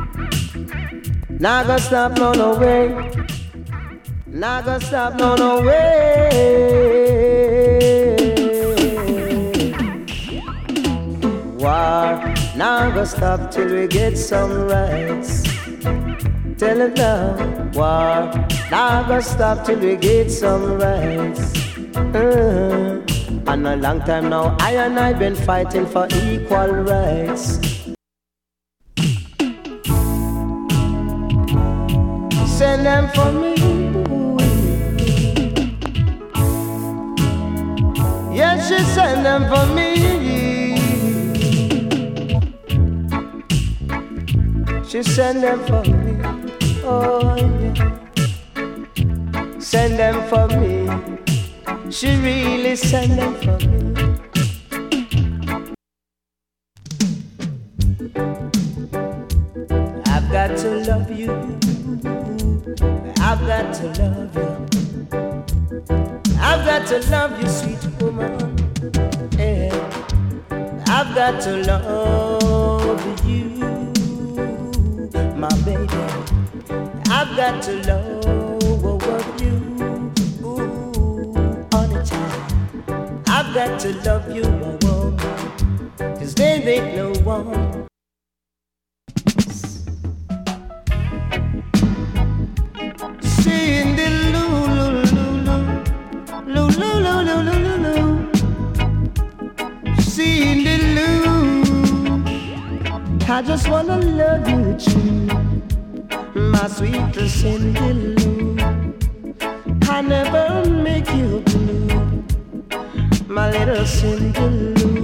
Nah go stop no way. Nah go stop no way. War nah go stop till we get some rights. Tell it now. War nah go stop till we get some rights. And a long time now, I been fighting for equal rights. Send them for me. Yes, she send them for me. She send them for me. Oh yeah. Send them for me. She really send them for me. I've got to love you. I've got to love you. I've got to love you, sweet woman. Yeah. I've got to love you, my baby. I've got to love you. I've got to love you, my woman, 'cause there ain't no one. Sing the loo-loo-loo-loo-loo-loo-loo-loo-loo. Sing the loo. I just wanna love you true, my sweet Cindy Lou. I never make you blue, my little Cindy Lou.